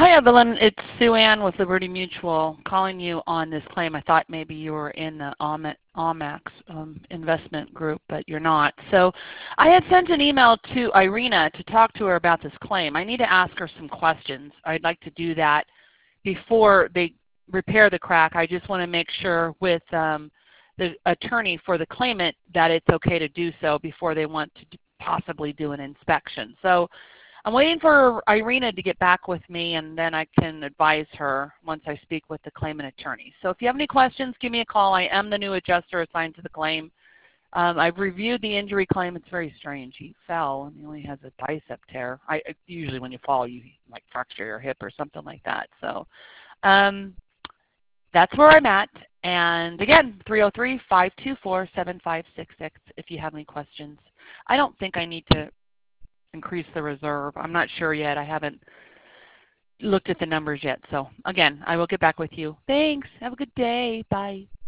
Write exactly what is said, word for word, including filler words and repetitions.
Hi, Evelyn. It's Sue Ann with Liberty Mutual calling you on this claim. I thought maybe you were in the AMAX um, investment group, but you're not. So I had sent an email to Irina to talk to her about this claim. I need to ask her some questions. I'd like to do that before they repair the crack. I just want to make sure with um, the attorney for the claimant that it's okay to do so before they want to possibly do an inspection. So I'm waiting for Irina to get back with me, and then I can advise her once I speak with the claimant attorney. So if you have any questions, give me a call. I am the new adjuster assigned to the claim. Um, I've reviewed the injury claim. It's very strange. He fell, and he only has a bicep tear. I, usually when you fall, you like fracture your hip or something like that. So um, that's where I'm at. And again, three oh three, five two four, seven five six six if you have any questions. I don't think I need to increase the reserve. I'm not sure yet. I haven't looked at the numbers yet. So again, I will get back with you. Thanks. Have a good day. Bye.